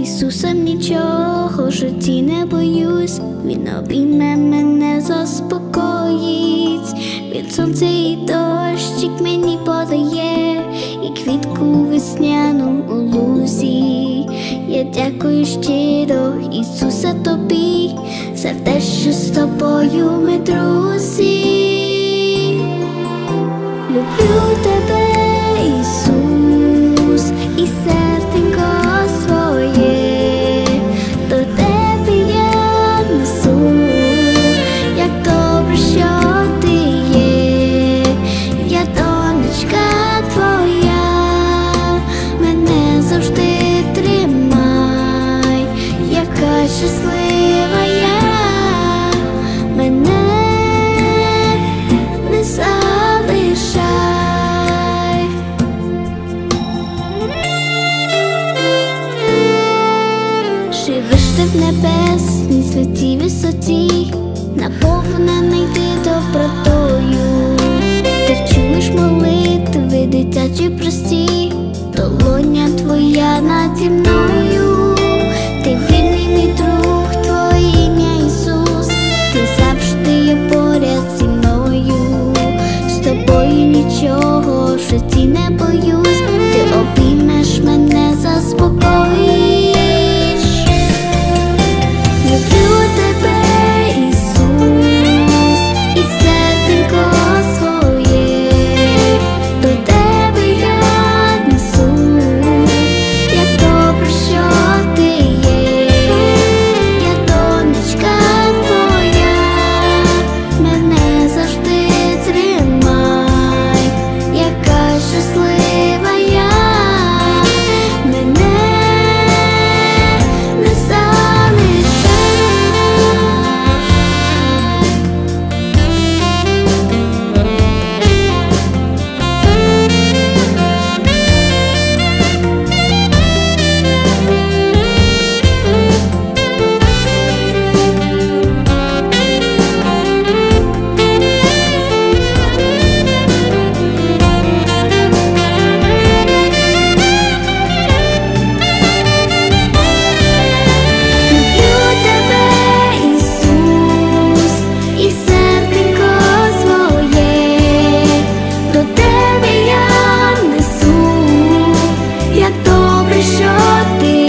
Ісусом нічого в житті не боюсь, Він обійме мене, заспокоїть, Він сонце і дощик мені подає, і квітку весняну у лузі. Я дякую щиро, Ісусе, тобі за те, що з тобою ми друзі. Люблю тебе, Ісус, і серденько своє до тебе я несу. Як добре, що ти є, я донечка твоя, мене завжди тримай, яка щаслива я, мене не залишай. Живеш ти в небесній святій висоті, наповнений ти добротою, ти чуєш молитви дитячі прості, долоня твоя наді мною. Ти вірний мій друг, твоє ім'я Ісус, ти завжди є поряд зі мною, з тобою нічого в житті не боюсь, ти обіймеш мене, заспокоїш. Люблю тебе, Ісус, і серденько своє до тебе я несу. Як добре, що ти є, я донечка твоя, мене завжди тримай, яка щаслива я, мене не залишай. Люблю тебе, Ісус, і серденько своє до тебе я несу. Як добре, що ти